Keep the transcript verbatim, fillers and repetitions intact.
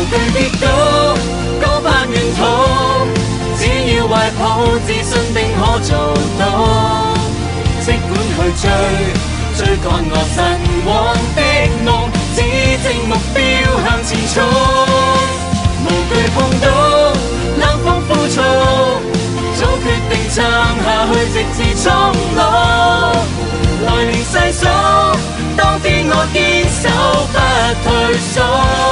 懼跌倒，高攀沿途，只要懷抱自信定可做到。即管去追，追趕我神往的夢，只正目標向前衝，無懼碰到冷風枯燥，早決定撐下去直至終老。來年細數，當天我堅守不退縮。